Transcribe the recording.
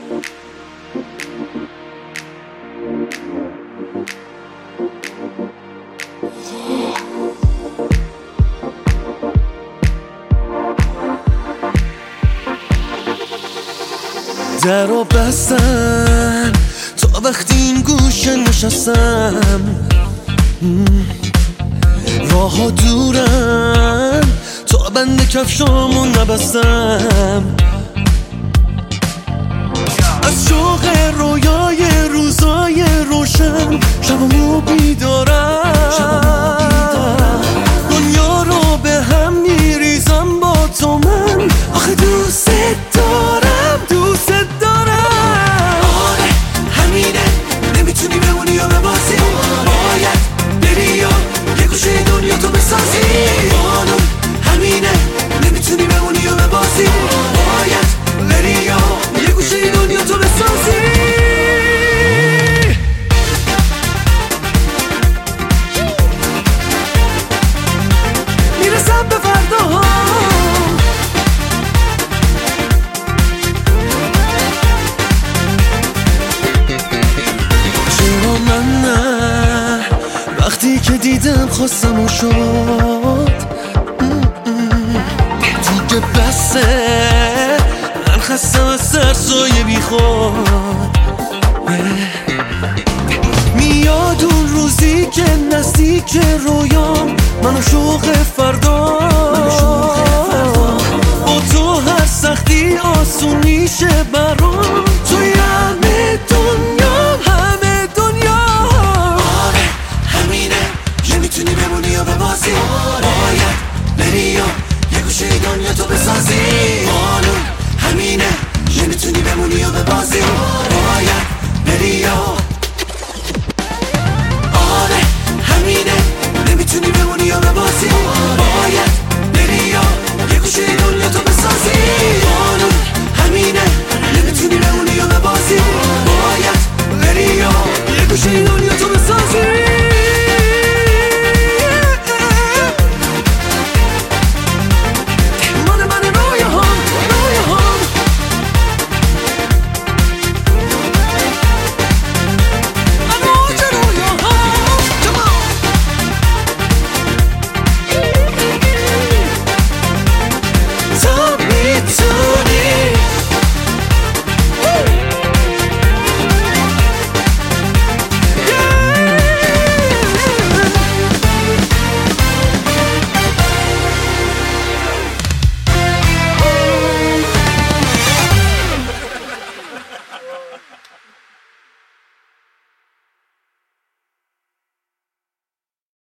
درو بستن تا وقتی این گوشه نشستم، راه ها دورن تا بند کفشامو نبستم. از شوق رویای روزای روشن شبمو بیدارم، دنیا رو به هم میریزم با تو من. آخه دوست دارم دوست دارم. آره همینه، نمیتونی بمونی یا ببازی، باید بری یا یه گوشه دنیا تو بسازی. قانون همینه، نمیتونی بمونی یا ببازی، باید بری یا یه گوشه دنیا تو بسازی. میرسم به فردا، چرا من نه؟ وقتی که دیدم خواستم و شد دیگه بسه. من خستم از سرسایه بی خود. میاد اون روزی که نزدیک رویام، منو شوق فردا. با تو هر سختی آسون میشه برام.